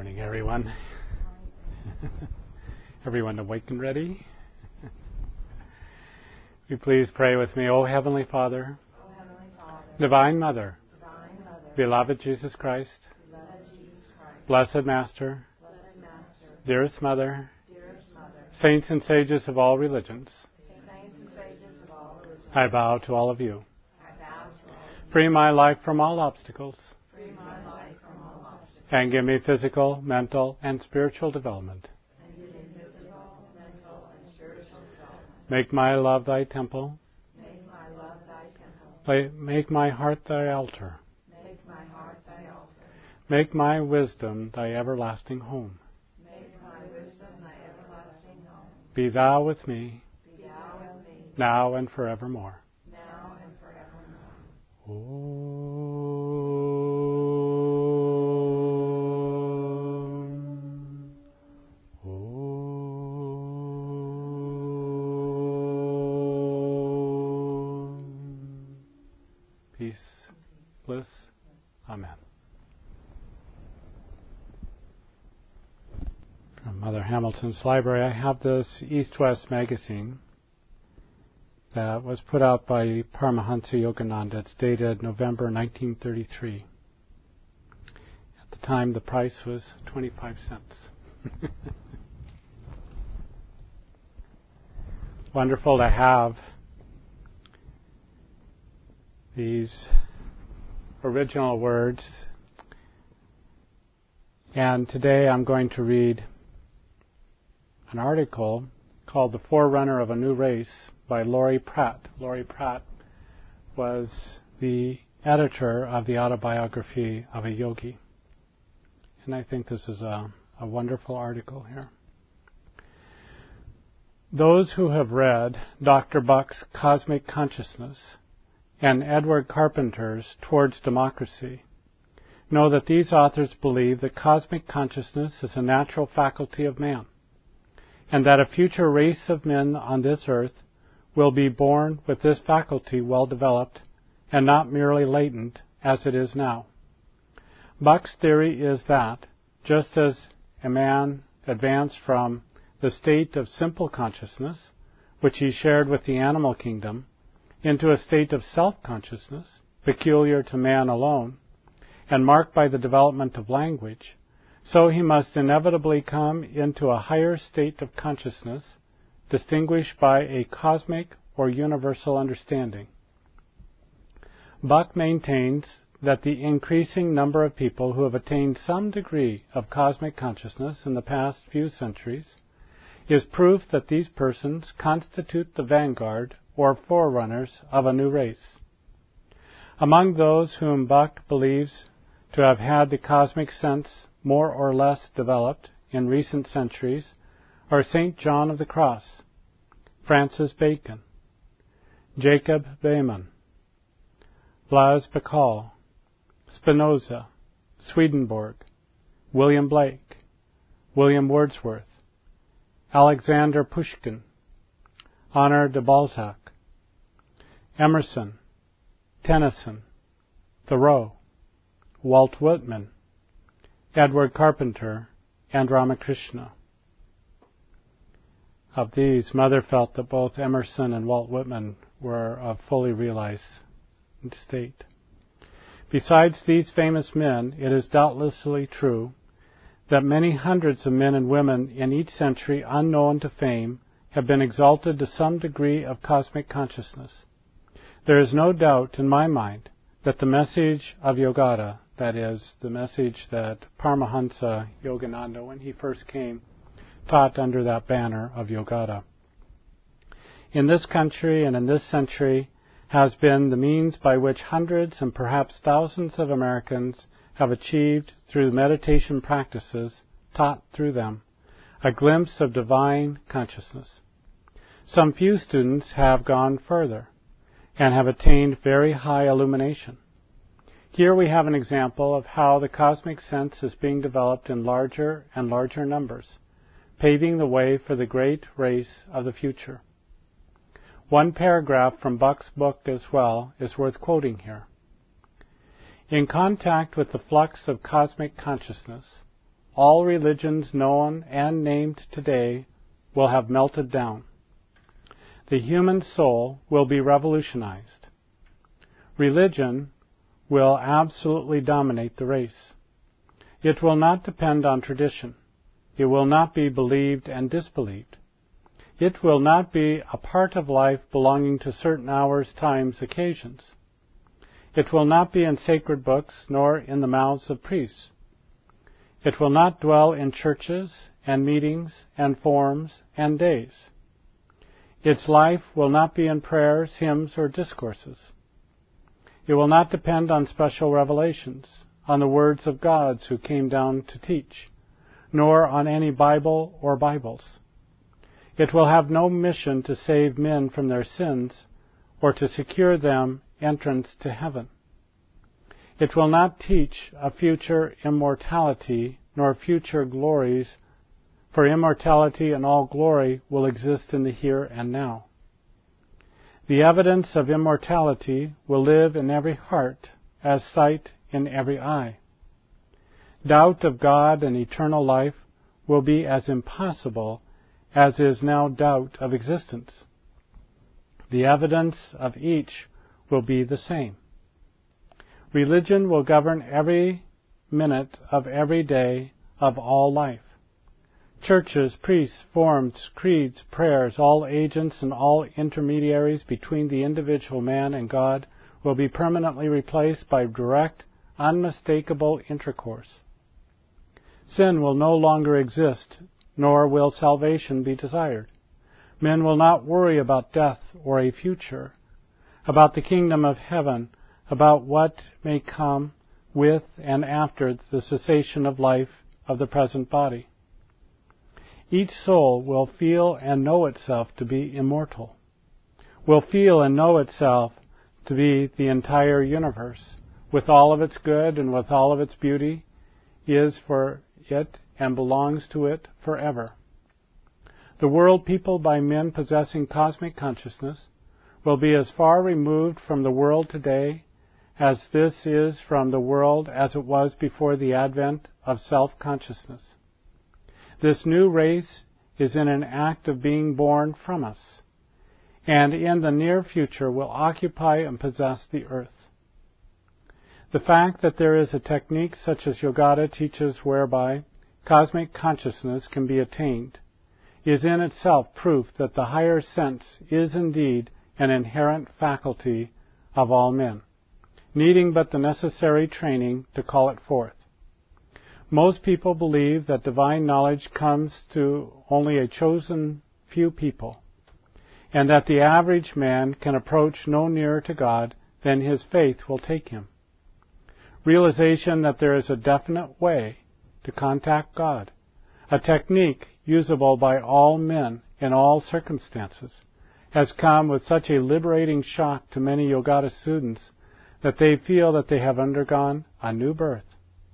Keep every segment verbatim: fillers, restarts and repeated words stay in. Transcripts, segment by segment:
morning, everyone. Everyone awake and ready? Will you please pray with me? O Heavenly Father, O Heavenly Father, Divine Mother, Divine Mother, Beloved Jesus Christ, beloved Jesus Christ, Blessed Master, Blessed Master, Dearest Mother, dearest Mother, Saints and Sages of all religions, saints and sages of all religions, I bow to all of you. I bow to all of you. Free my life from all obstacles, Free my life from all obstacles, and give me physical, mental, and spiritual development. and give me physical, mental, and spiritual development. Make my love thy temple, Make my love thy temple, la- make my heart thy altar, make my heart thy altar, make my wisdom thy everlasting home. make my wisdom thy everlasting home. Be thou with me, Be thou with me, now and forevermore. now and forevermore. Om. Om. Peace, bliss, amen. From Mother Hamilton's library, I have this East-West magazine that was put out by Paramahansa Yogananda. It's dated November nineteen thirty-three. At the time, the price was twenty-five cents. Wonderful to have these original words. And today I'm going to read an article called The Forerunner of a New Race by Laurie Pratt. Laurie Pratt was the editor of the Autobiography of a Yogi. And I think this is a, a wonderful article here. Those who have read Doctor Buck's Cosmic Consciousness and Edward Carpenter's Towards Democracy know that these authors believe that cosmic consciousness is a natural faculty of man, and that a future race of men on this earth will be born with this faculty well developed and not merely latent as it is now. Buck's theory is that, just as a man advanced from the state of simple consciousness, which he shared with the animal kingdom, into a state of self-consciousness, peculiar to man alone, and marked by the development of language, so he must inevitably come into a higher state of consciousness, distinguished by a cosmic or universal understanding. Buck maintains that the increasing number of people who have attained some degree of cosmic consciousness in the past few centuries is proof that these persons constitute the vanguard or forerunners of a new race. Among those whom Buck believes to have had the cosmic sense more or less developed in recent centuries are Saint John of the Cross, Francis Bacon, Jacob Boehme, Blaise Pascal, Spinoza, Swedenborg, William Blake, William Wordsworth, Alexander Pushkin, Honore de Balzac, Emerson, Tennyson, Thoreau, Walt Whitman, Edward Carpenter, and Ramakrishna. Of these, Mother felt that both Emerson and Walt Whitman were of fully realized state. Besides these famous men, it is doubtlessly true that many hundreds of men and women in each century unknown to fame have been exalted to some degree of cosmic consciousness. There is no doubt in my mind that the message of Yogada, that is, the message that Paramahansa Yogananda, when he first came, taught under that banner of Yogada, in this country and in this century has been the means by which hundreds and perhaps thousands of Americans have achieved, through the meditation practices taught through them, a glimpse of divine consciousness. Some few students have gone further and have attained very high illumination. Here we have an example of how the cosmic sense is being developed in larger and larger numbers, paving the way for the great race of the future. One paragraph from Buck's book as well is worth quoting here. In contact with the flux of cosmic consciousness, all religions known and named today will have melted down. The human soul will be revolutionized. Religion will absolutely dominate the race. It will not depend on tradition. It will not be believed and disbelieved. It will not be a part of life belonging to certain hours, times, occasions. It will not be in sacred books, nor in the mouths of priests. It will not dwell in churches and meetings and forms and days. Its life will not be in prayers, hymns, or discourses. It will not depend on special revelations, on the words of gods who came down to teach, nor on any Bible or Bibles. It will have no mission to save men from their sins or to secure them entrance to heaven. It will not teach a future immortality nor future glories, for immortality and all glory will exist in the here and now. The evidence of immortality will live in every heart as sight in every eye. Doubt of God and eternal life will be as impossible as is now doubt of existence. The evidence of each will be the same. Religion will govern every minute of every day of all life. Churches, priests, forms, creeds, prayers, all agents and all intermediaries between the individual man and God will be permanently replaced by direct, unmistakable intercourse. Sin will no longer exist, nor will salvation be desired. Men will not worry about death or a future, about the kingdom of heaven, about what may come with and after the cessation of life of the present body. Each soul will feel and know itself to be immortal, will feel and know itself to be the entire universe, with all of its good and with all of its beauty, is for it and belongs to it forever. The world peopled by men possessing cosmic consciousness will be as far removed from the world today as this is from the world as it was before the advent of self-consciousness. This new race is in an act of being born from us, and in the near future will occupy and possess the earth. The fact that there is a technique such as Yogata teaches whereby cosmic consciousness can be attained is in itself proof that the higher sense is indeed an inherent faculty of all men, needing but the necessary training to call it forth. Most people believe that divine knowledge comes to only a chosen few people, and that the average man can approach no nearer to God than his faith will take him. Realization that there is a definite way to contact God, a technique usable by all men in all circumstances, has come with such a liberating shock to many Yogata students that they feel that they have undergone a new birth.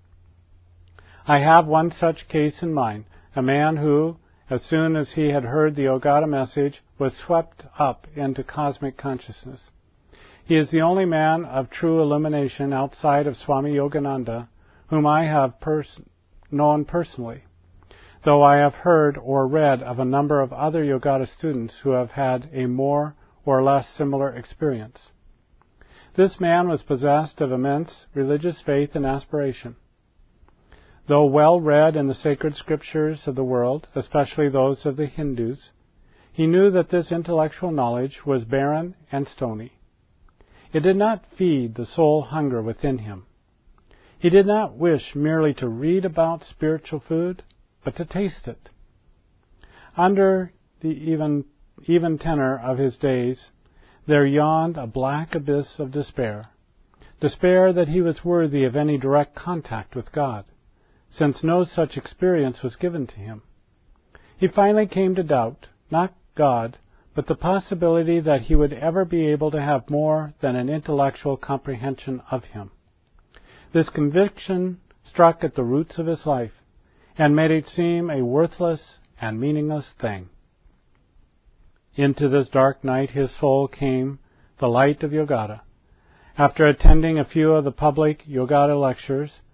I have one such case in mind, a man who, as soon as he had heard the Yogata message, was swept up into cosmic consciousness. He is the only man of true illumination outside of Swami Yogananda whom I have pers- known personally, though I have heard or read of a number of other Yogata students who have had a more or less similar experience. This man was possessed of immense religious faith and aspiration. Though well read in the sacred scriptures of the world, especially those of the Hindus, he knew that this intellectual knowledge was barren and stony. It did not feed the soul hunger within him. He did not wish merely to read about spiritual food, but to taste it. Under the even, even tenor of his days, there yawned a black abyss of despair, despair that he was worthy of any direct contact with God, since no such experience was given to him. He finally came to doubt, not God, but the possibility that he would ever be able to have more than an intellectual comprehension of him. This conviction struck at the roots of his life and made it seem a worthless and meaningless thing. Into this dark night his soul came the light of Yogata. After attending a few of the public Yogata lectures,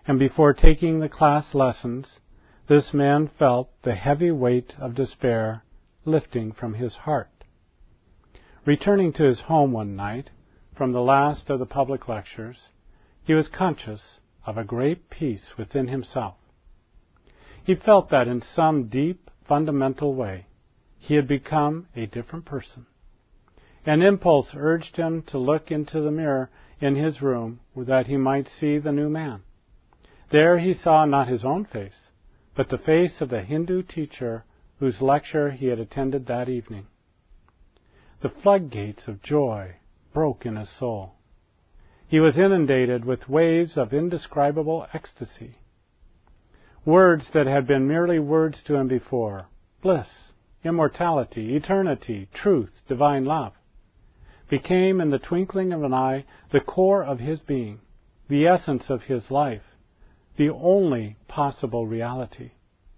and before taking the class lessons, this man felt the heavy weight of despair lifting from his heart. Returning to his home one night from the last of the public lectures, he was conscious of a great peace within himself. He felt that in some deep, fundamental way, he had become a different person. An impulse urged him to look into the mirror in his room that he might see the new man. There he saw not his own face, but the face of the Hindu teacher whose lecture he had attended that evening. The floodgates of joy broke in his soul. He was inundated with waves of indescribable ecstasy. Words that had been merely words to him before, bliss, immortality, eternity, truth, divine love, became in the twinkling of an eye the core of his being, the essence of his life, the only possible reality.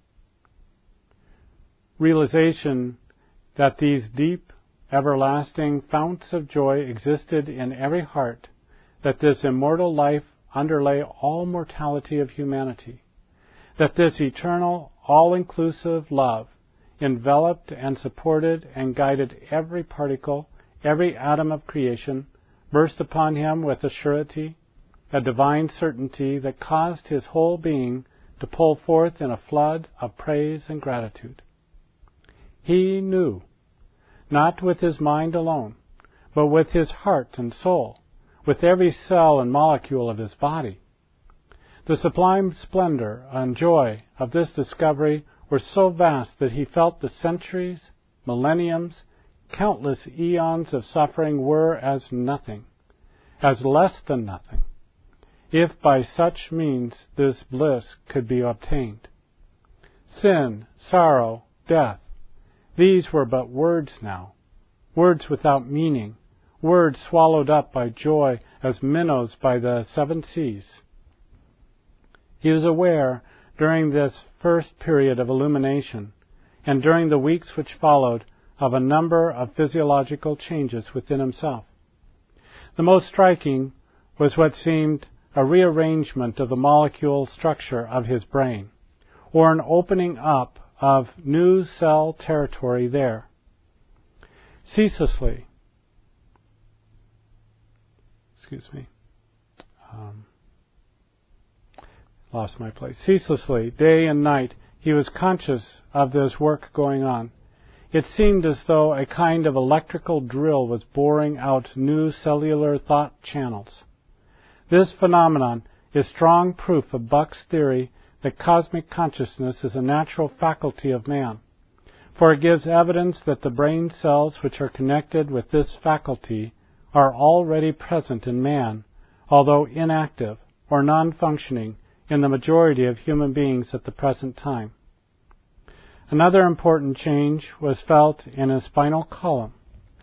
Realization that these deep, everlasting founts of joy existed in every heart, that this immortal life underlay all mortality of humanity, that this eternal, all-inclusive love enveloped and supported and guided every particle, every atom of creation, burst upon him with a surety, a divine certainty that caused his whole being to pull forth in a flood of praise and gratitude. He knew, not with his mind alone, but with his heart and soul, with every cell and molecule of his body. The sublime splendor and joy of this discovery were so vast that he felt the centuries, millenniums, countless eons of suffering were as nothing, as less than nothing, if by such means this bliss could be obtained. Sin, sorrow, death, these were but words now, words without meaning, words swallowed up by joy as minnows by the seven seas. He was aware during this first period of illumination, and during the weeks which followed, of a number of physiological changes within himself. The most striking was what seemed a rearrangement of the molecule structure of his brain, or an opening up of new cell territory there. Ceaselessly, excuse me, um, lost my place. Ceaselessly, day and night, he was conscious of this work going on. It seemed as though a kind of electrical drill was boring out new cellular thought channels. This phenomenon is strong proof of Buck's theory that cosmic consciousness is a natural faculty of man, for it gives evidence that the brain cells which are connected with this faculty are already present in man, although inactive or non-functioning in the majority of human beings at the present time. Another important change was felt in his spinal column.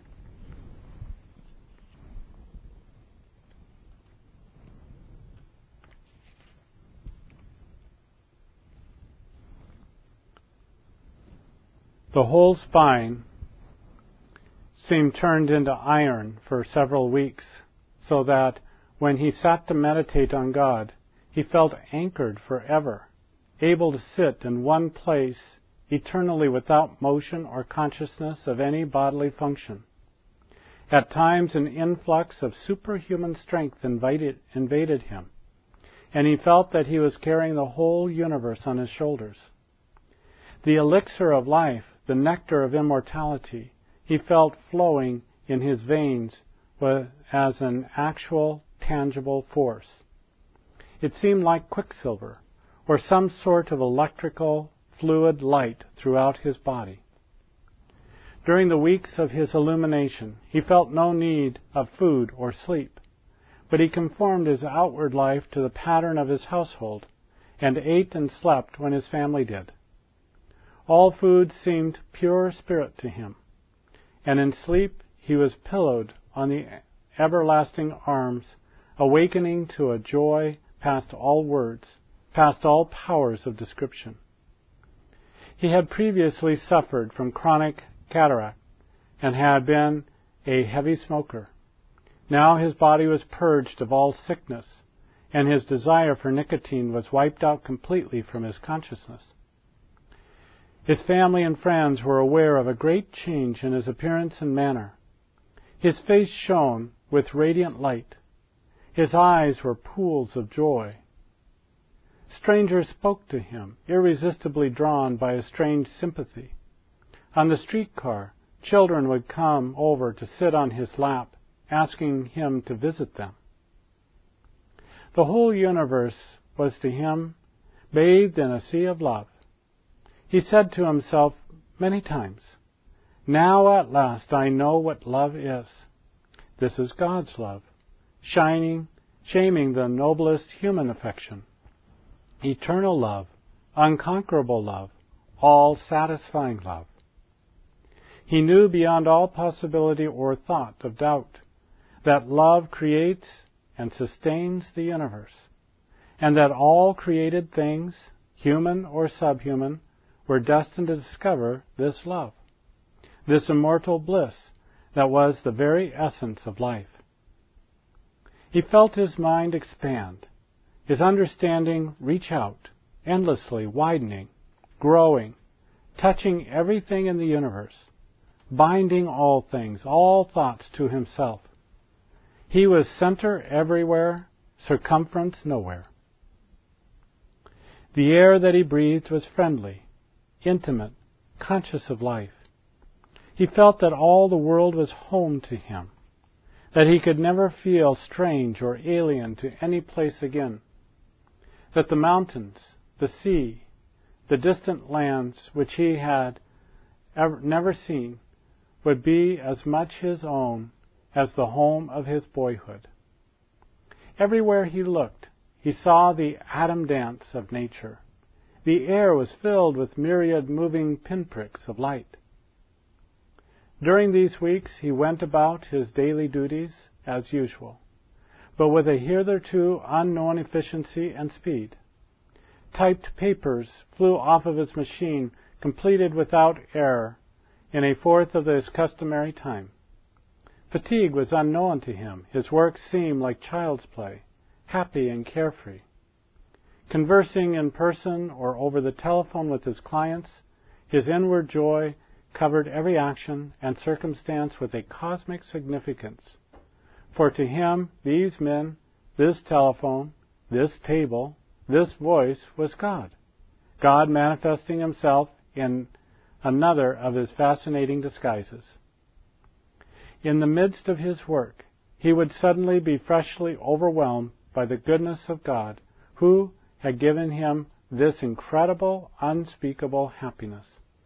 The whole spine seemed turned into iron for several weeks, so that when he sat to meditate on God, he felt anchored forever, able to sit in one place eternally without motion or consciousness of any bodily function. At times an influx of superhuman strength invited, invaded him, and he felt that he was carrying the whole universe on his shoulders. The elixir of life, the nectar of immortality, he felt flowing in his veins as an actual, tangible force. It seemed like quicksilver, or some sort of electrical fluid light throughout his body. During the weeks of his illumination, he felt no need of food or sleep, but he conformed his outward life to the pattern of his household, and ate and slept when his family did. All food seemed pure spirit to him, and in sleep he was pillowed on the everlasting arms, awakening to a joy past all words, past all powers of description. He had previously suffered from chronic cataract and had been a heavy smoker. Now his body was purged of all sickness, and his desire for nicotine was wiped out completely from his consciousness. His family and friends were aware of a great change in his appearance and manner. His face shone with radiant light. His eyes were pools of joy. Strangers spoke to him, irresistibly drawn by a strange sympathy. On the streetcar, children would come over to sit on his lap, asking him to visit them. The whole universe was to him bathed in a sea of love. He said to himself many times, "Now at last I know what love is. This is God's love, shining, shaming the noblest human affection. Eternal love, unconquerable love, all-satisfying love." He knew beyond all possibility or thought of doubt that love creates and sustains the universe, and that all created things, human or subhuman, were destined to discover this love, this immortal bliss that was the very essence of life. He felt his mind expand, his understanding reach out, endlessly widening, growing, touching everything in the universe, binding all things, all thoughts to himself. He was center everywhere, circumference nowhere. The air that he breathed was friendly, intimate, conscious of life. He felt that all the world was home to him, that he could never feel strange or alien to any place again, that the mountains, the sea, the distant lands which he had ever, never seen would be as much his own as the home of his boyhood. Everywhere he looked, he saw the atom dance of nature. The air was filled with myriad moving pinpricks of light. During these weeks he went about his daily duties as usual, but with a hitherto unknown efficiency and speed. Typed papers flew off of his machine, completed without error, in a fourth of his customary time. Fatigue was unknown to him. His work seemed like child's play, happy and carefree. Conversing in person or over the telephone with his clients, his inward joy covered every action and circumstance with a cosmic significance. For to him, these men, this telephone, this table, this voice was God. God manifesting himself in another of his fascinating disguises. In the midst of his work, he would suddenly be freshly overwhelmed by the goodness of God, who had given him this incredible, unspeakable happiness.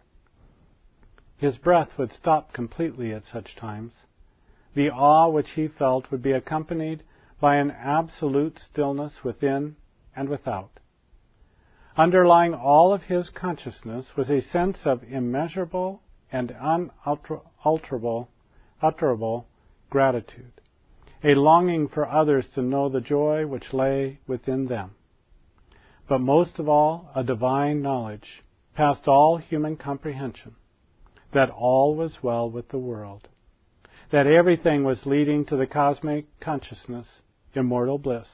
His breath would stop completely at such times. The awe which he felt would be accompanied by an absolute stillness within and without. Underlying all of his consciousness was a sense of immeasurable and unutterable utterable gratitude, a longing for others to know the joy which lay within them. But most of all, a divine knowledge, past all human comprehension, that all was well with the world, that everything was leading to the cosmic consciousness, immortal bliss.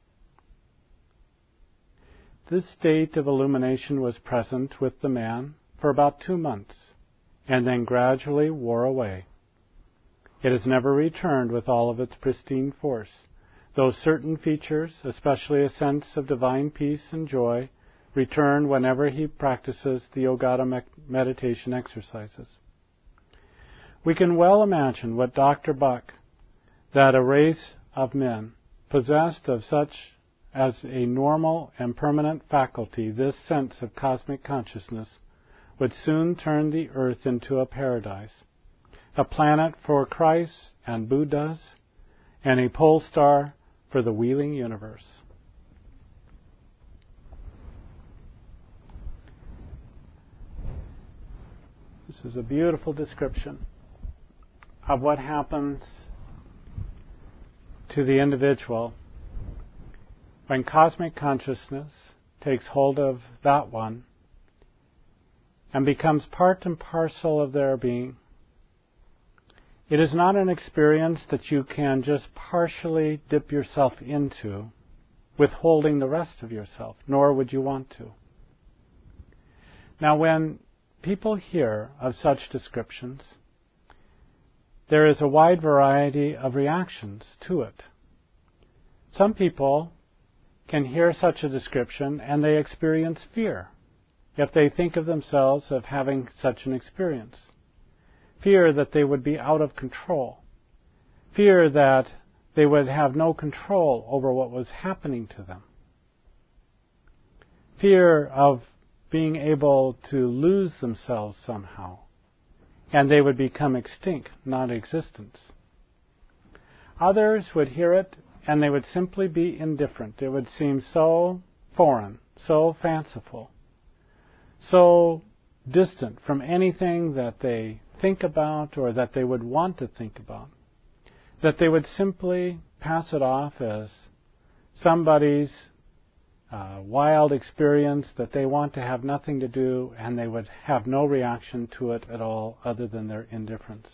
This state of illumination was present with the man for about two months, and then gradually wore away. It has never returned with all of its pristine force, though certain features, especially a sense of divine peace and joy, return whenever he practices the Yogata meditation exercises. We can well imagine what Doctor Buck, that a race of men possessed of such as a normal and permanent faculty, this sense of cosmic consciousness, would soon turn the earth into a paradise, a planet for Christ and Buddhas, and a pole star for the wheeling universe. This is a beautiful description of what happens to the individual when cosmic consciousness takes hold of that one and becomes part and parcel of their being. It is not an experience that you can just partially dip yourself into withholding the rest of yourself, nor would you want to. Now, when people hear of such descriptions, there is a wide variety of reactions to it. Some people can hear such a description and they experience fear if they think of themselves of having such an experience. Fear that they would be out of control. Fear that they would have no control over what was happening to them. Fear of being able to lose themselves somehow, and they would become extinct, non-existence. Others would hear it and they would simply be indifferent. It would seem so foreign, so fanciful, so distant from anything that they think about or that they would want to think about, that they would simply pass it off as somebody's uh, wild experience that they want to have nothing to do, and they would have no reaction to it at all other than their indifference.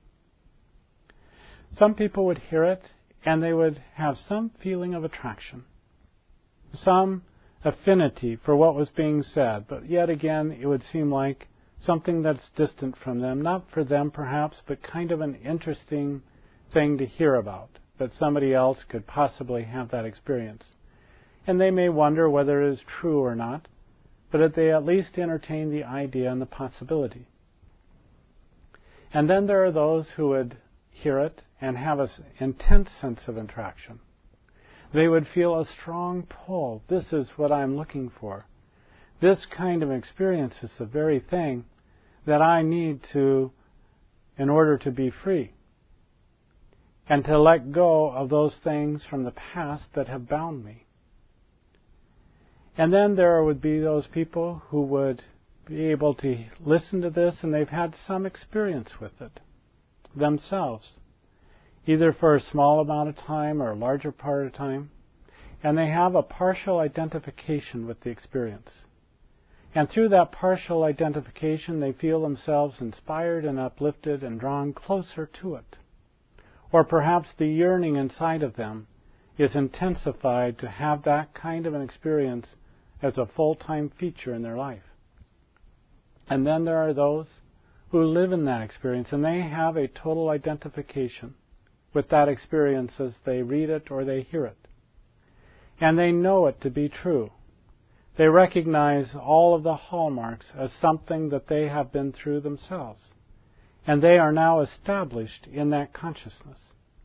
Some people would hear it and they would have some feeling of attraction, some affinity for what was being said, but yet again it would seem like something that's distant from them, not for them perhaps, but kind of an interesting thing to hear about, that somebody else could possibly have that experience. And they may wonder whether it is true or not, but they at least entertain the idea and the possibility. And then there are those who would hear it and have an intense sense of attraction. They would feel a strong pull. This is what I'm looking for. This kind of experience is the very thing that I need to, in order to be free, and to let go of those things from the past that have bound me. And then there would be those people who would be able to listen to this and they've had some experience with it themselves, either for a small amount of time or a larger part of time, and they have a partial identification with the experience. And through that partial identification, they feel themselves inspired and uplifted and drawn closer to it. Or perhaps the yearning inside of them is intensified to have that kind of an experience as a full-time feature in their life. And then there are those who live in that experience and they have a total identification with that experience as they read it or they hear it. And they know it to be true. They recognize all of the hallmarks as something that they have been through themselves. And they are now established in that consciousness.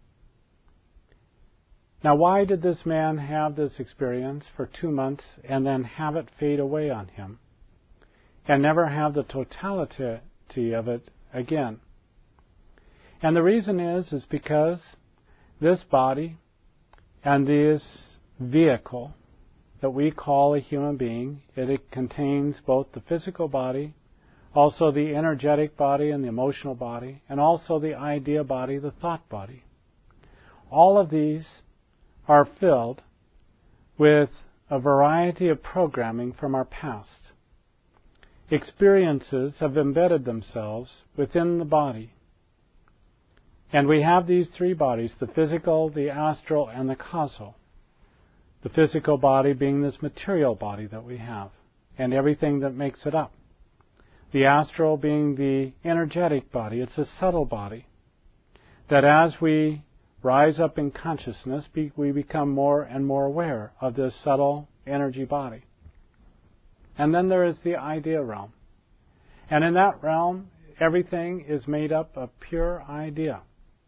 Now, why did this man have this experience for two months and then have it fade away on him and never have the totality of it again? And the reason is, is because this body and this vehicle that we call a human being, it, it contains both the physical body, also the energetic body and the emotional body, and also the idea body, the thought body. All of these are filled with a variety of programming from our past. Experiences have embedded themselves within the body. And we have these three bodies, the physical, the astral, and the causal. The physical body being this material body that we have, and everything that makes it up. The astral being the energetic body. It's a subtle body that as we rise up in consciousness, we become more and more aware of this subtle energy body. And then there is the idea realm. And in that realm, everything is made up of pure idea.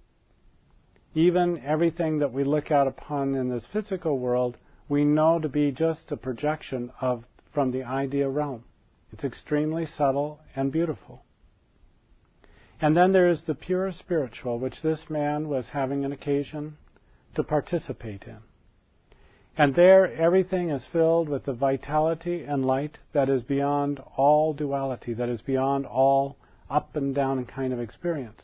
Even everything that we look out upon in this physical world, we know to be just a projection of from the idea realm. It's extremely subtle and beautiful. And then there is the pure spiritual, which this man was having an occasion to participate in. And there everything is filled with the vitality and light that is beyond all duality, that is beyond all up and down kind of experience.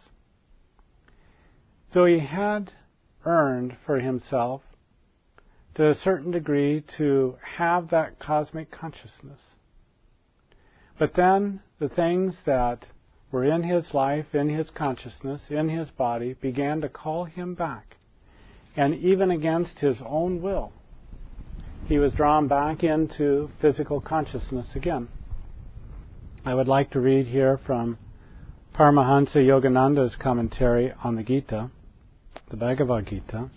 So he had earned for himself, to a certain degree, to have that cosmic consciousness. But then the things that were in his life, in his consciousness, in his body, began to call him back. And even against his own will, he was drawn back into physical consciousness again. I would like to read here from Paramahansa Yogananda's commentary on the Gita, the Bhagavad Gita.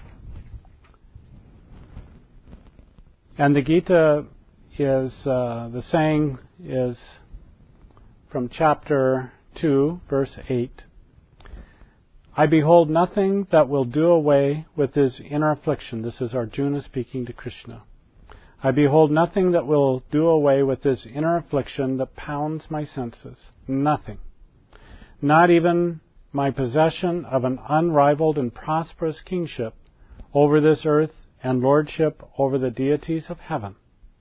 And the Gita is, uh, the saying is from chapter two, verse eight. I behold nothing that will do away with this inner affliction. This is Arjuna speaking to Krishna. I behold nothing that will do away with this inner affliction that pounds my senses. Nothing. Not even my possession of an unrivaled and prosperous kingship over this earth and lordship over the deities of heaven.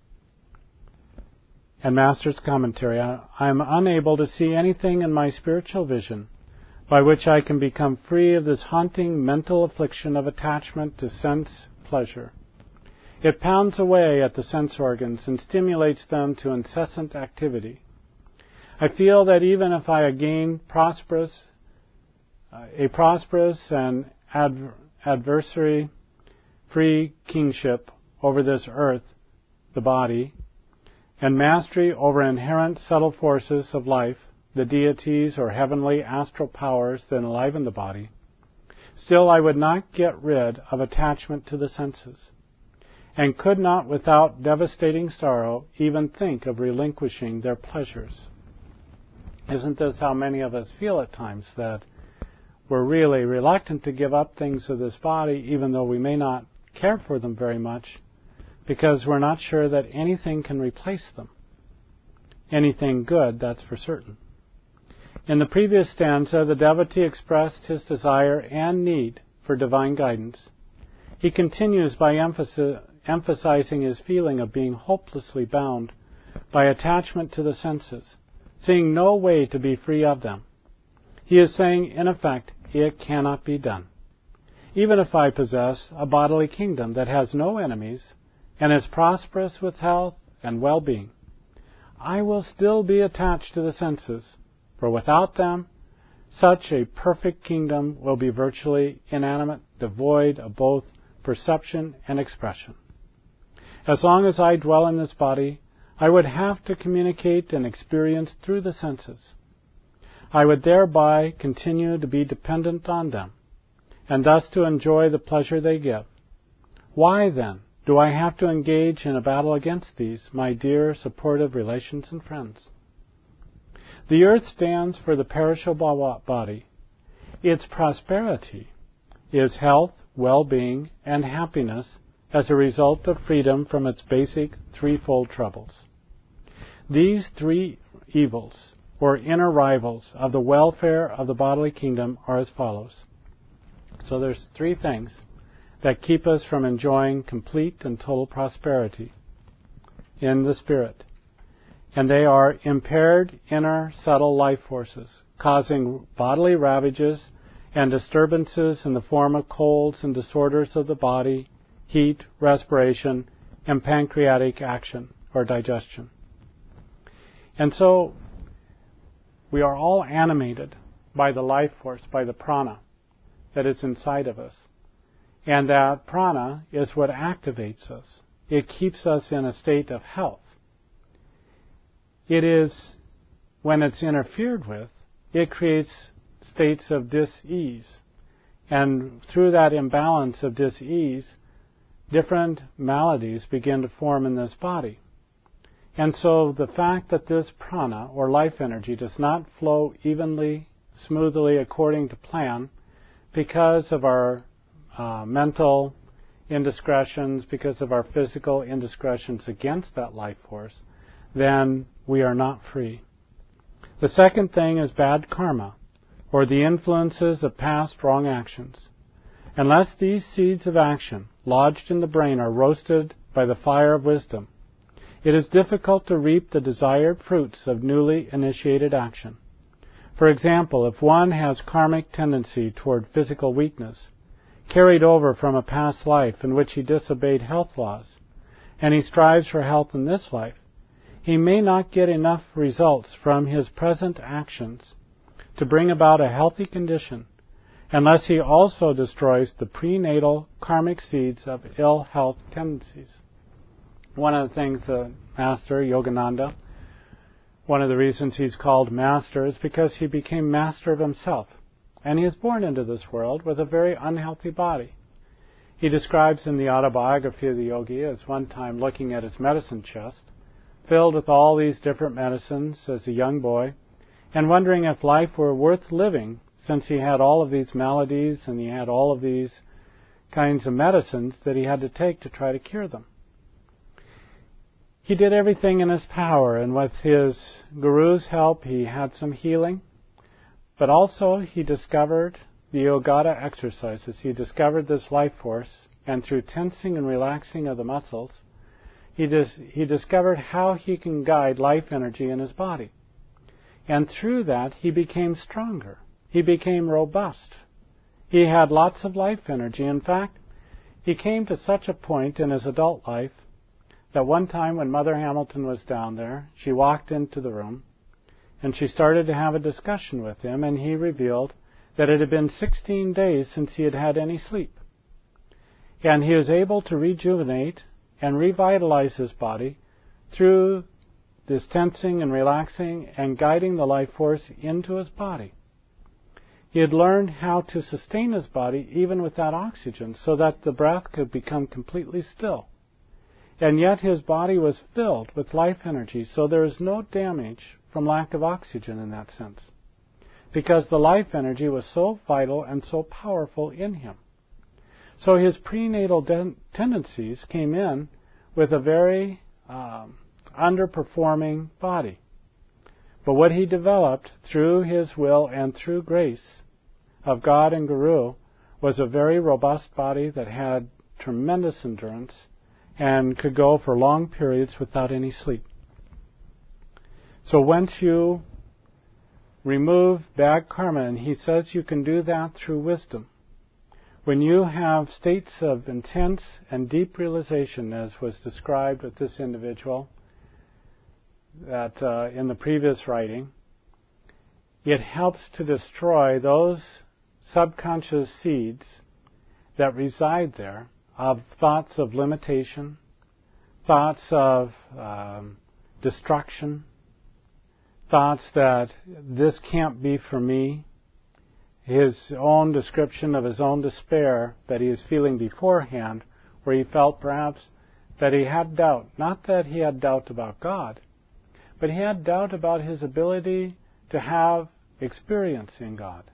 And Master's commentary, I am unable to see anything in my spiritual vision by which I can become free of this haunting mental affliction of attachment to sense pleasure. It pounds away at the sense organs and stimulates them to incessant activity. I feel that even if I gain prosperous, uh, a prosperous and adver- adversary-free kingship over this earth, the body, and mastery over inherent subtle forces of life, the deities or heavenly astral powers that enliven the body, still I would not get rid of attachment to the senses, and could not without devastating sorrow even think of relinquishing their pleasures. Isn't this how many of us feel at times, that we're really reluctant to give up things of this body, even though we may not care for them very much, because we're not sure that anything can replace them. Anything good, that's for certain. In the previous stanza, the devotee expressed his desire and need for divine guidance. He continues by emphasis, emphasizing his feeling of being hopelessly bound by attachment to the senses, seeing no way to be free of them. He is saying, in effect, it cannot be done. Even if I possess a bodily kingdom that has no enemies and is prosperous with health and well-being, I will still be attached to the senses, for without them, such a perfect kingdom will be virtually inanimate, devoid of both perception and expression. As long as I dwell in this body, I would have to communicate and experience through the senses. I would thereby continue to be dependent on them, and thus to enjoy the pleasure they give. Why, then, do I have to engage in a battle against these, my dear, supportive relations and friends? The earth stands for the perishable body. Its prosperity is health, well-being, and happiness as a result of freedom from its basic threefold troubles. These three evils, or inner rivals of the welfare of the bodily kingdom, are as follows. So there's three things that keep us from enjoying complete and total prosperity in the spirit. And they are impaired inner subtle life forces, causing bodily ravages and disturbances in the form of colds and disorders of the body, heat, respiration, and pancreatic action or digestion. And so we are all animated by the life force, by the prana that is inside of us. And that prana is what activates us. It keeps us in a state of health. It is, when it's interfered with, it creates states of dis-ease. And through that imbalance of dis-ease, different maladies begin to form in this body. And so the fact that this prana, or life energy, does not flow evenly, smoothly, according to plan, because of our uh, mental indiscretions, because of our physical indiscretions against that life force, then we are not free. The second thing is bad karma, or the influences of past wrong actions. Unless these seeds of action lodged in the brain are roasted by the fire of wisdom, it is difficult to reap the desired fruits of newly initiated action. For example, if one has karmic tendency toward physical weakness, carried over from a past life in which he disobeyed health laws, and he strives for health in this life, he may not get enough results from his present actions to bring about a healthy condition, unless he also destroys the prenatal karmic seeds of ill health tendencies. One of the things the Master, Yogananda, one of the reasons he's called Master is because he became master of himself. And he is born into this world with a very unhealthy body. He describes in the autobiography of the yogi as one time looking at his medicine chest, filled with all these different medicines as a young boy, and wondering if life were worth living since he had all of these maladies and he had all of these kinds of medicines that he had to take to try to cure them. He did everything in his power, and with his guru's help he had some healing, but also he discovered the Yogata exercises. He discovered this life force, and through tensing and relaxing of the muscles, he, dis- he discovered how he can guide life energy in his body. And through that, he became stronger. He became robust. He had lots of life energy. In fact, he came to such a point in his adult life that one time when Mother Hamilton was down there, she walked into the room, and she started to have a discussion with him, and he revealed that it had been sixteen days since he had had any sleep. And he was able to rejuvenate and revitalize his body through this tensing and relaxing and guiding the life force into his body. He had learned how to sustain his body even without oxygen so that the breath could become completely still. And yet his body was filled with life energy, so there is no damage from lack of oxygen in that sense, because the life energy was so vital and so powerful in him. So his prenatal de- tendencies came in with a very um, underperforming body. But what he developed through his will and through grace of God and Guru was a very robust body that had tremendous endurance and could go for long periods without any sleep. So once you remove bad karma, and he says you can do that through wisdom, when you have states of intense and deep realization, as was described with this individual that uh, in the previous writing, it helps to destroy those subconscious seeds that reside there of thoughts of limitation, thoughts of um, destruction, thoughts that this can't be for me, his own description of his own despair that he is feeling beforehand, where he felt perhaps that he had doubt. Not that he had doubt about God, but he had doubt about his ability to have experience in God.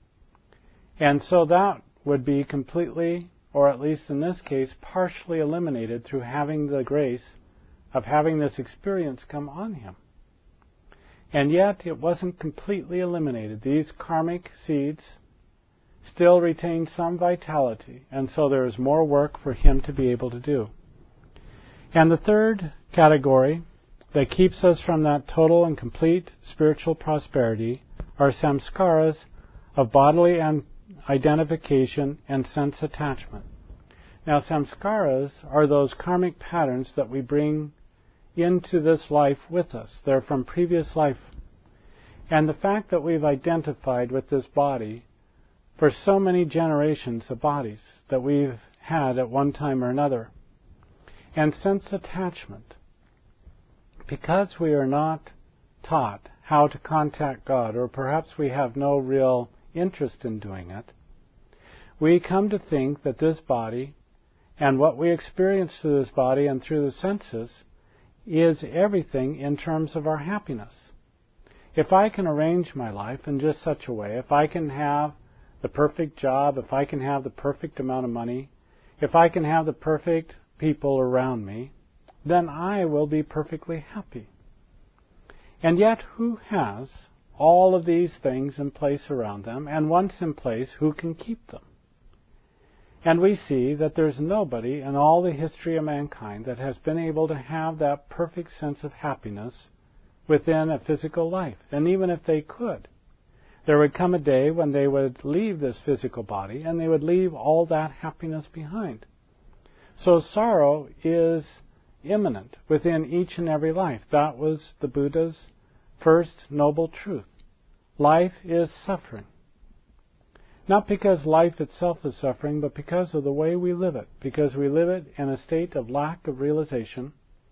And so that would be completely, or at least in this case, partially eliminated through having the grace of having this experience come on him. And yet it wasn't completely eliminated. These karmic seeds still retain some vitality, and so there is more work for him to be able to do. And the third category that keeps us from that total and complete spiritual prosperity are samskaras of bodily and identification and sense attachment. Now, samskaras are those karmic patterns that we bring into this life with us. They're from previous life. And the fact that we've identified with this body for so many generations of bodies that we've had at one time or another. And sense attachment. Because we are not taught how to contact God, or perhaps we have no real interest in doing it, we come to think that this body and what we experience through this body and through the senses is everything in terms of our happiness. If I can arrange my life in just such a way, if I can have the perfect job, if I can have the perfect amount of money, if I can have the perfect people around me, then I will be perfectly happy. And yet, who has all of these things in place around them, and once in place, who can keep them? And we see that there's nobody in all the history of mankind that has been able to have that perfect sense of happiness within a physical life. And even if they could, there would come a day when they would leave this physical body and they would leave all that happiness behind. So sorrow is immanent within each and every life. That was the Buddha's first noble truth. Life is suffering. Not because life itself is suffering, but because of the way we live it. Because we live it in a state of lack of realization,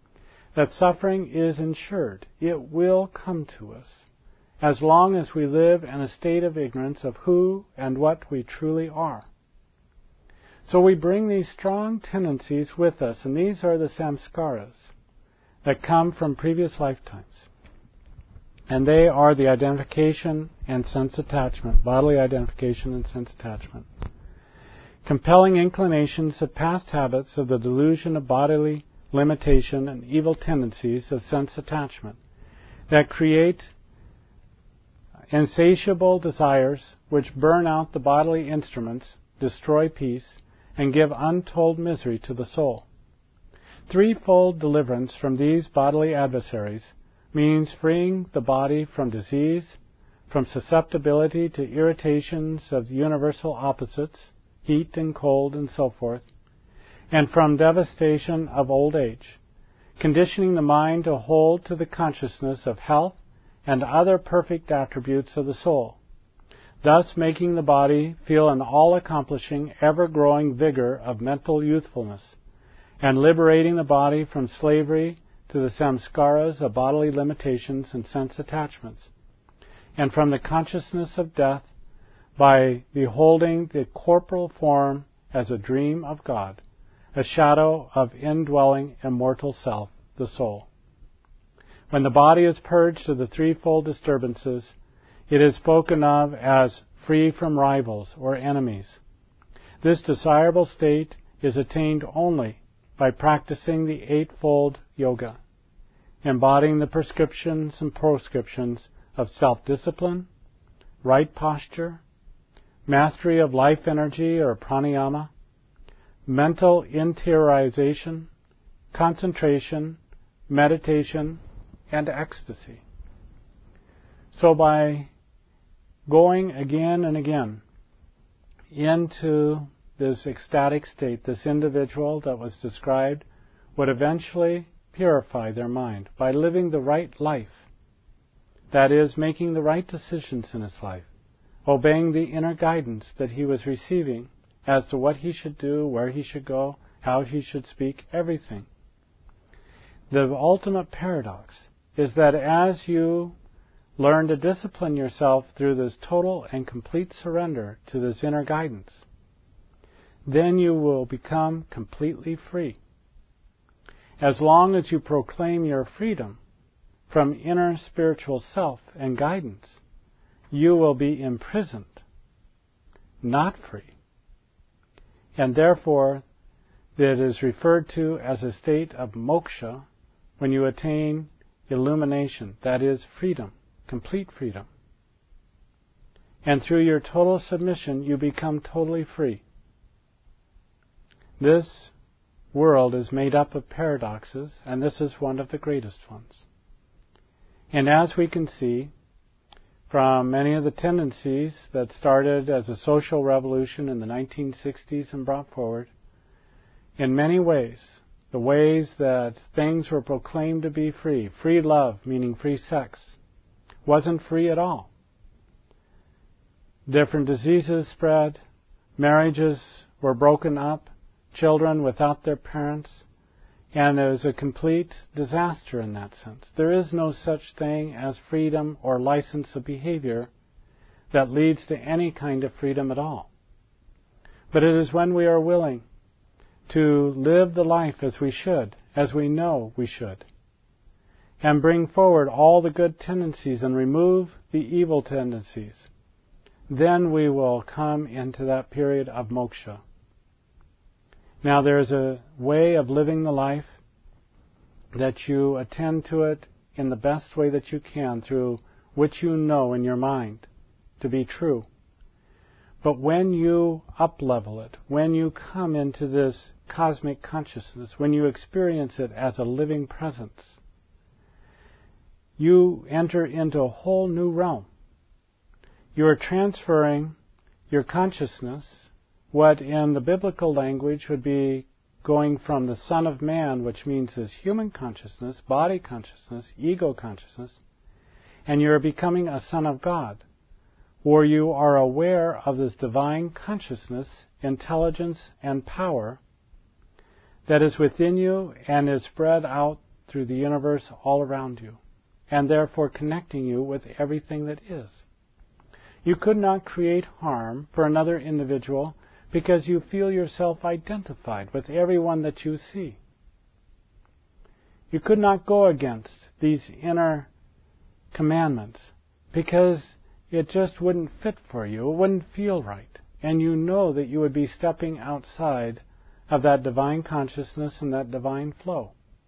that suffering is ensured. It will come to us, as long as we live in a state of ignorance of who and what we truly are. So we bring these strong tendencies with us, and these are the samskaras that come from previous lifetimes. And they are the identification and sense attachment, bodily identification and sense attachment. Compelling inclinations of past habits of the delusion of bodily limitation and evil tendencies of sense attachment that create insatiable desires which burn out the bodily instruments, destroy peace, and give untold misery to the soul. Threefold deliverance from these bodily adversaries means freeing the body from disease, from susceptibility to irritations of universal opposites, heat and cold and so forth, and from devastation of old age, conditioning the mind to hold to the consciousness of health and other perfect attributes of the soul, thus making the body feel an all-accomplishing, ever-growing vigor of mental youthfulness, and liberating the body from slavery to the samskaras of bodily limitations and sense attachments, and from the consciousness of death by beholding the corporal form as a dream of God, a shadow of indwelling immortal self, the soul. When the body is purged of the threefold disturbances, it is spoken of as free from rivals or enemies. This desirable state is attained only by practicing the eightfold yoga, embodying the prescriptions and proscriptions of self-discipline, right posture, mastery of life energy or pranayama, mental interiorization, concentration, meditation, and ecstasy. So by going again and again into this ecstatic state, this individual that was described would eventually purify their mind by living the right life. That is, making the right decisions in his life, obeying the inner guidance that he was receiving as to what he should do, where he should go, how he should speak, everything. The ultimate paradox is that as you learn to discipline yourself through this total and complete surrender to this inner guidance, then you will become completely free. As long as you proclaim your freedom from inner spiritual self and guidance, you will be imprisoned, not free. And therefore, it is referred to as a state of moksha when you attain illumination, that is, freedom, complete freedom. And through your total submission, you become totally free. This world is made up of paradoxes, and this is one of the greatest ones. And as we can see from many of the tendencies that started as a social revolution in the nineteen sixties and brought forward, in many ways, the ways that things were proclaimed to be free, free love, meaning free sex, wasn't free at all. Different diseases spread, marriages were broken up, children without their parents, and it was a complete disaster in that sense. There is no such thing as freedom or license of behavior that leads to any kind of freedom at all. But it is when we are willing to live the life as we should, as we know we should, and bring forward all the good tendencies and remove the evil tendencies, then we will come into that period of moksha. Now there is a way of living the life that you attend to it in the best way that you can, through which you know in your mind to be true. But when you up-level it, when you come into this cosmic consciousness, when you experience it as a living presence, you enter into a whole new realm. You are transferring your consciousness, what in the biblical language would be going from the Son of Man, which means this human consciousness, body consciousness, ego consciousness, and you're becoming a Son of God, where you are aware of this divine consciousness, intelligence, and power that is within you and is spread out through the universe all around you, and therefore connecting you with everything that is. You could not create harm for another individual because you feel yourself identified with everyone that you see. You could not go against these inner commandments because it just wouldn't fit for you, it wouldn't feel right, and you know that you would be stepping outside of that divine consciousness and that divine flow.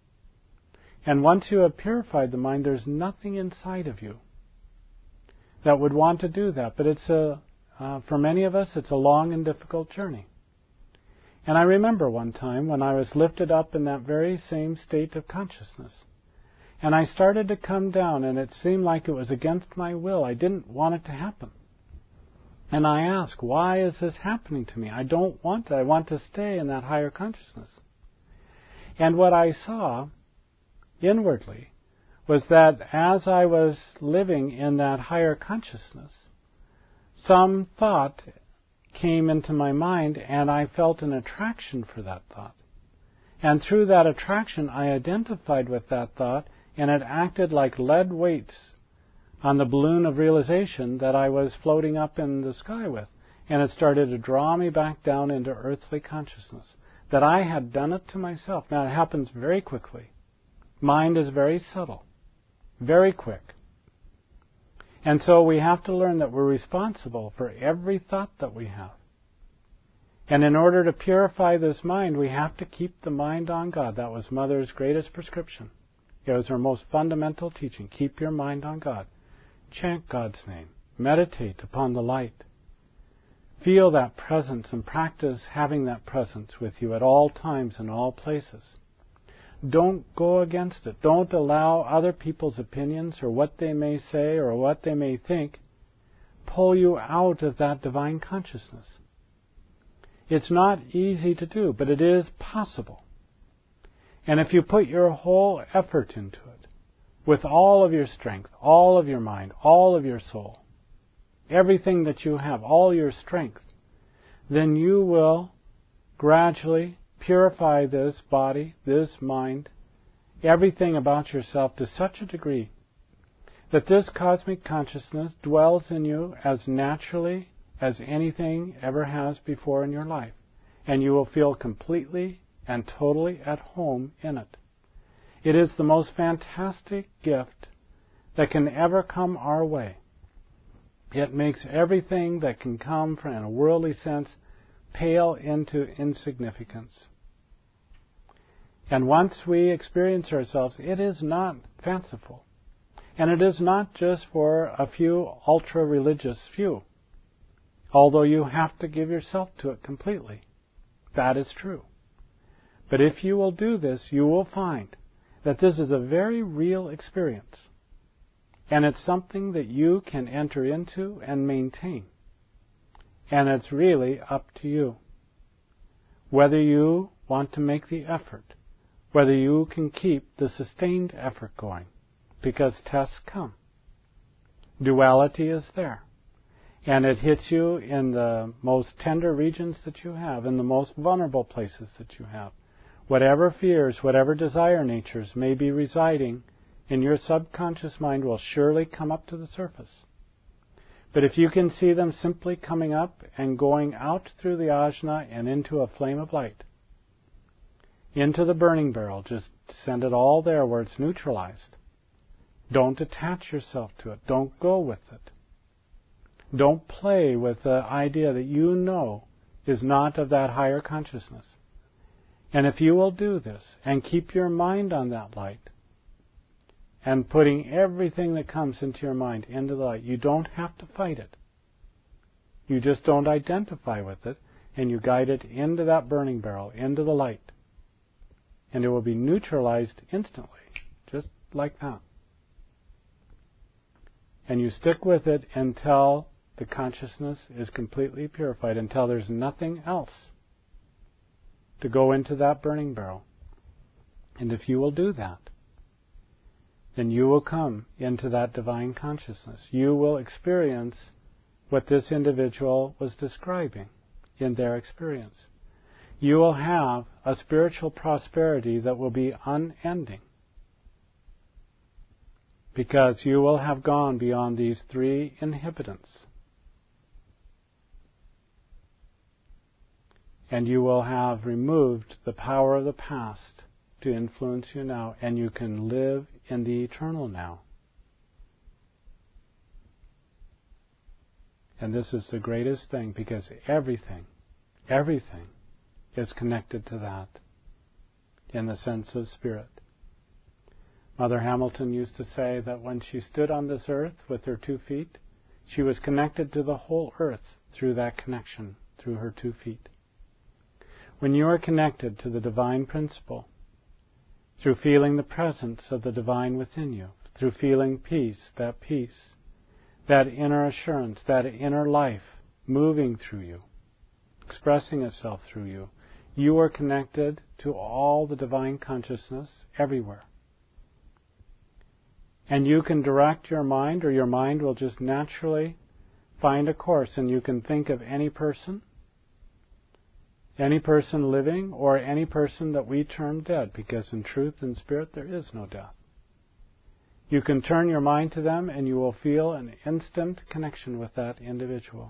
And once you have purified the mind, there's nothing inside of you that would want to do that. But it's a, uh, for many of us, it's a long and difficult journey. And I remember one time when I was lifted up in that very same state of consciousness. And I started to come down, and it seemed like it was against my will. I didn't want it to happen. And I asked, why is this happening to me? I don't want it. I want to stay in that higher consciousness. And what I saw inwardly was that as I was living in that higher consciousness, some thought came into my mind, and I felt an attraction for that thought. And through that attraction, I identified with that thought, and it acted like lead weights on the balloon of realization that I was floating up in the sky with. And it started to draw me back down into earthly consciousness, that I had done it to myself. Now, it happens very quickly. Mind is very subtle, very quick. And so we have to learn that we're responsible for every thought that we have. And in order to purify this mind, we have to keep the mind on God. That was Mother's greatest prescription. It was her most fundamental teaching. Keep your mind on God. Chant God's name. Meditate upon the light. Feel that presence and practice having that presence with you at all times and all places. Don't go against it. Don't allow other people's opinions or what they may say or what they may think pull you out of that divine consciousness. It's not easy to do, but it is possible. And if you put your whole effort into it, with all of your strength, all of your mind, all of your soul, everything that you have, all your strength, then you will gradually purify this body, this mind, everything about yourself to such a degree that this cosmic consciousness dwells in you as naturally as anything ever has before in your life. And you will feel completely and totally at home in it. It is the most fantastic gift that can ever come our way. It makes everything that can come from in a worldly sense pale into insignificance. And once we experience ourselves, it is not fanciful. And it is not just for a few ultra-religious few, although you have to give yourself to it completely. That is true. But if you will do this, you will find that this is a very real experience. And it's something that you can enter into and maintain. And it's really up to you. Whether you want to make the effort, whether you can keep the sustained effort going, because tests come. Duality is there. And it hits you in the most tender regions that you have, in the most vulnerable places that you have. Whatever fears, whatever desire natures may be residing in your subconscious mind will surely come up to the surface. But if you can see them simply coming up and going out through the ajna and into a flame of light, into the burning barrel, just send it all there where it's neutralized. Don't attach yourself to it. Don't go with it. Don't play with the idea that you know is not of that higher consciousness. And if you will do this and keep your mind on that light and putting everything that comes into your mind into the light, you don't have to fight it. You just don't identify with it, and you guide it into that burning barrel, into the light. And it will be neutralized instantly, just like that. And you stick with it until the consciousness is completely purified, until there's nothing else to go into that burning barrel. And if you will do that, then you will come into that divine consciousness. You will experience what this individual was describing in their experience. You will have a spiritual prosperity that will be unending. because you will have gone beyond these three inhibitants. And you will have removed the power of the past to influence you now, and you can live in the eternal now. And this is the greatest thing, because everything, everything is connected to that in the sense of spirit. Mother Hamilton used to say that when she stood on this earth with her two feet, she was connected to the whole earth through that connection, through her two feet. When you are connected to the divine principle, through feeling the presence of the divine within you, through feeling peace, that peace, that inner assurance, that inner life moving through you, expressing itself through you, you are connected to all the divine consciousness everywhere. And you can direct your mind, or your mind will just naturally find a course, and you can think of any person, any person living, or any person that we term dead, because in truth and spirit there is no death. You can turn your mind to them and you will feel an instant connection with that individual.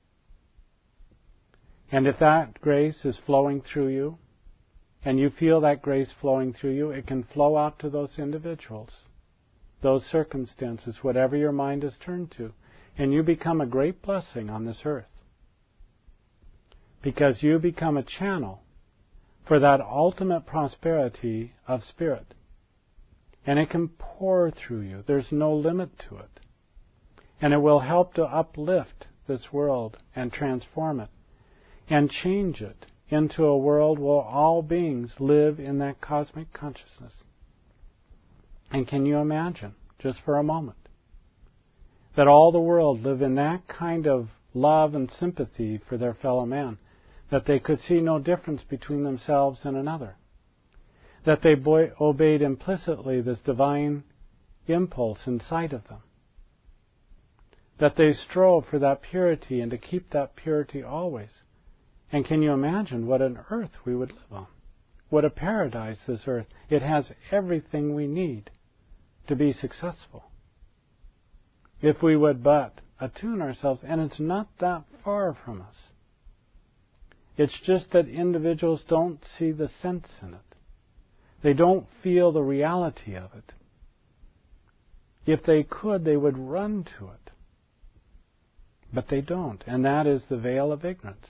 And if that grace is flowing through you, and you feel that grace flowing through you, it can flow out to those individuals, those circumstances, whatever your mind is turned to, and you become a great blessing on this earth. Because you become a channel for that ultimate prosperity of spirit. And it can pour through you. There's no limit to it. And it will help to uplift this world and transform it and change it into a world where all beings live in that cosmic consciousness. And can you imagine, just for a moment, that all the world live in that kind of love and sympathy for their fellow man, that they could see no difference between themselves and another, that they boy- obeyed implicitly this divine impulse inside of them, that they strove for that purity and to keep that purity always. And can you imagine what an earth we would live on? What a paradise this earth. It has everything we need to be successful. If we would but attune ourselves, and it's not that far from us. It's just that individuals don't see the sense in it. They don't feel the reality of it. If they could, they would run to it. But they don't, and that is the veil of ignorance.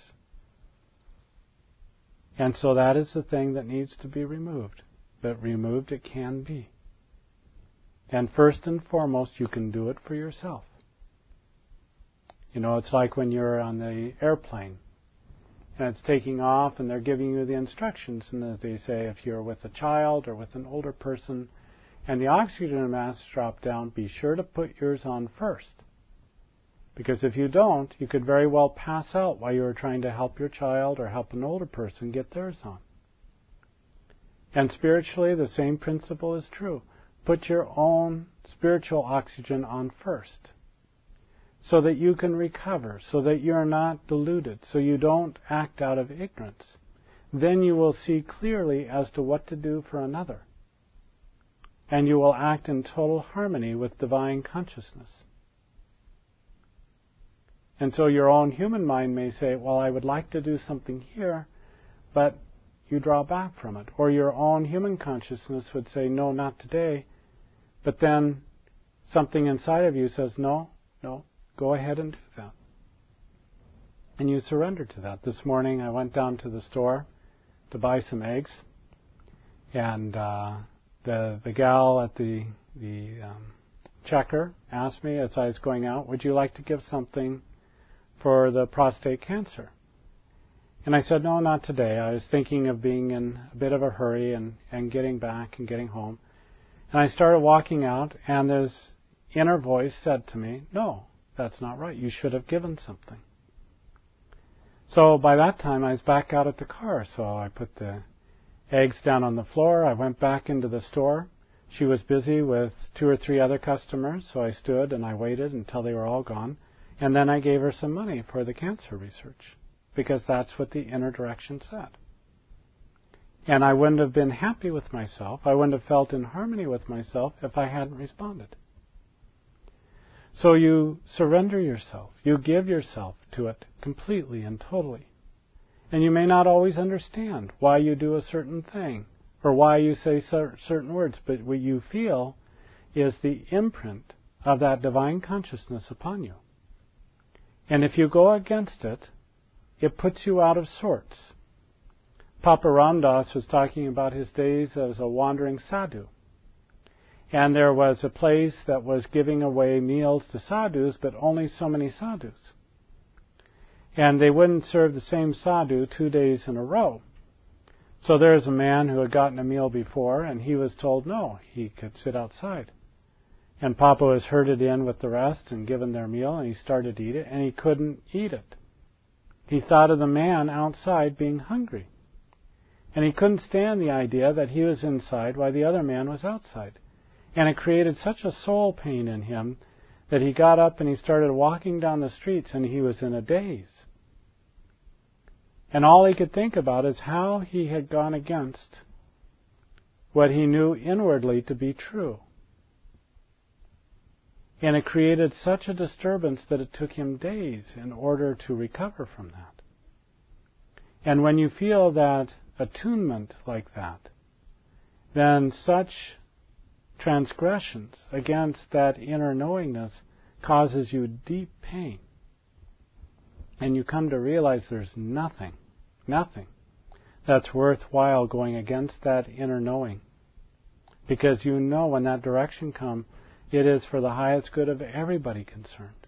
And so that is the thing that needs to be removed. But removed it can be. And first and foremost, you can do it for yourself. You know, it's like when you're on the airplane and it's taking off and they're giving you the instructions, and as they say, if you're with a child or with an older person and the oxygen masks drop down, be sure to put yours on first. Because if you don't, you could very well pass out while you were trying to help your child or help an older person get theirs on. And spiritually, the same principle is true. Put your own spiritual oxygen on first, so that you can recover, so that you're not deluded, so you don't act out of ignorance. Then you will see clearly as to what to do for another. And you will act in total harmony with divine consciousness. And so your own human mind may say, well, I would like to do something here, but you draw back from it. Or your own human consciousness would say, no, not today. But then something inside of you says, no, no, go ahead and do that. And you surrender to that. This morning I went down to the store to buy some eggs, and uh, the the gal at the the um, checker asked me as I was going out, would you like to give something for the prostate cancer? And I said, no, not today. I was thinking of being in a bit of a hurry and, and getting back and getting home. And I started walking out, and this inner voice said to me, no, that's not right. You should have given something. So by that time, I was back out at the car. So I put the eggs down on the floor. I went back into the store. She was busy with two or three other customers, so I stood and I waited until they were all gone. And then I gave her some money for the cancer research, because that's what the inner direction said. And I wouldn't have been happy with myself, I wouldn't have felt in harmony with myself if I hadn't responded. So you surrender yourself. You give yourself to it completely and totally. And you may not always understand why you do a certain thing or why you say certain words, but what you feel is the imprint of that divine consciousness upon you. And if you go against it, it puts you out of sorts. Papa Ram Dass was talking about his days as a wandering sadhu. And there was a place that was giving away meals to sadhus, but only so many sadhus. And they wouldn't serve the same sadhu two days in a row. So there's a man who had gotten a meal before, and he was told no, he could sit outside. And Papa was herded in with the rest and given their meal, and he started to eat it, and he couldn't eat it. He thought of the man outside being hungry. And he couldn't stand the idea that he was inside while the other man was outside. And it created such a soul pain in him that he got up and he started walking down the streets, and he was in a daze. And all he could think about is how he had gone against what he knew inwardly to be true. And it created such a disturbance that it took him days in order to recover from that. And when you feel that attunement like that, then such transgressions against that inner knowingness causes you deep pain. And you come to realize there's nothing, nothing that's worthwhile going against that inner knowing. Because you know when that direction comes, it is for the highest good of everybody concerned.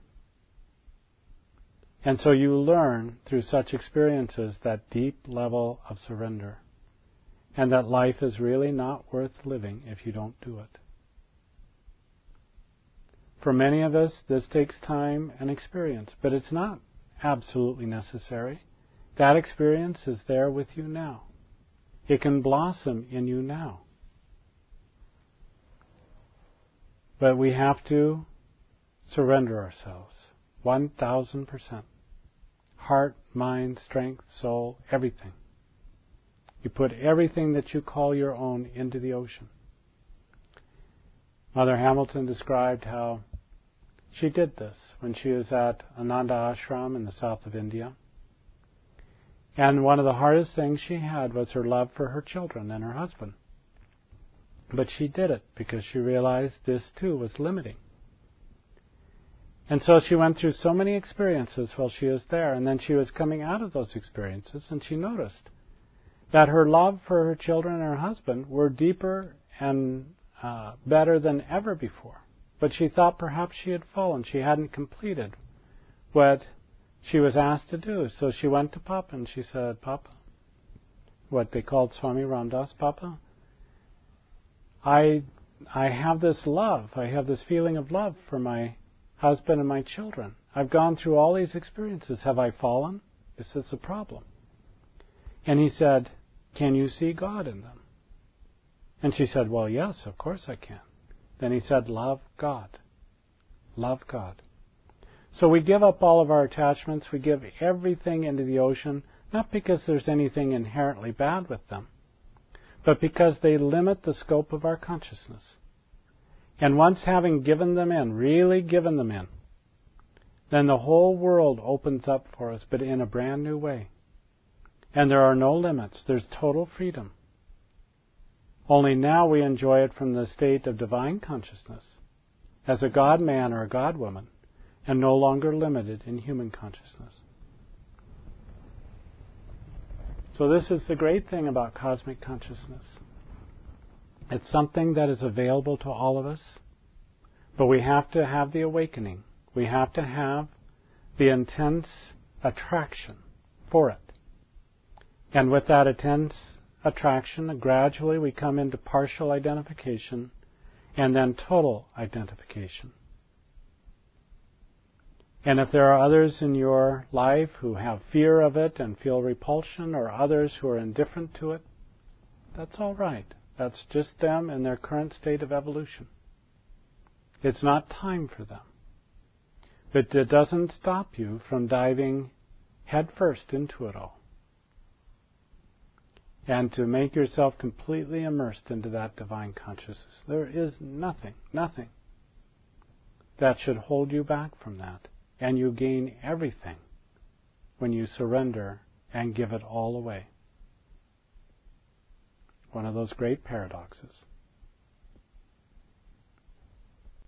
And so you learn through such experiences that deep level of surrender. And that life is really not worth living if you don't do it. For many of us, this takes time and experience, but it's not absolutely necessary. That experience is there with you now. It can blossom in you now. But we have to surrender ourselves, one thousand percent. Heart, mind, strength, soul, everything. You put everything that you call your own into the ocean. Mother Hamilton described how she did this when she was at Ananda Ashram in the south of India. And one of the hardest things she had was her love for her children and her husband. But she did it because she realized this too was limiting. And so she went through so many experiences while she was there, and then she was coming out of those experiences, and she noticed that her love for her children and her husband were deeper and uh, better than ever before. But she thought perhaps she had fallen. She hadn't completed what she was asked to do. So she went to Papa and she said, Papa, what they called Swami Ram Dass, Papa, I I have this love. I have this feeling of love for my husband and my children. I've gone through all these experiences. Have I fallen? This is a problem. And he said, can you see God in them? And she said, well, yes, of course I can. Then he said, love God. Love God. So we give up all of our attachments. We give everything into the ocean, not because there's anything inherently bad with them, but because they limit the scope of our consciousness. And once having given them in, really given them in, then the whole world opens up for us, but in a brand new way. And there are no limits. There's total freedom. Only now we enjoy it from the state of divine consciousness, as a God-man or a God-woman, and no longer limited in human consciousness. So this is the great thing about cosmic consciousness. It's something that is available to all of us, but we have to have the awakening. We have to have the intense attraction for it. And with that intense attraction, gradually we come into partial identification and then total identification. And if there are others in your life who have fear of it and feel repulsion, or others who are indifferent to it, that's all right. That's just them in their current state of evolution. It's not time for them. But it doesn't stop you from diving headfirst into it all. And to make yourself completely immersed into that divine consciousness. There is nothing, nothing that should hold you back from that. And you gain everything when you surrender and give it all away. One of those great paradoxes.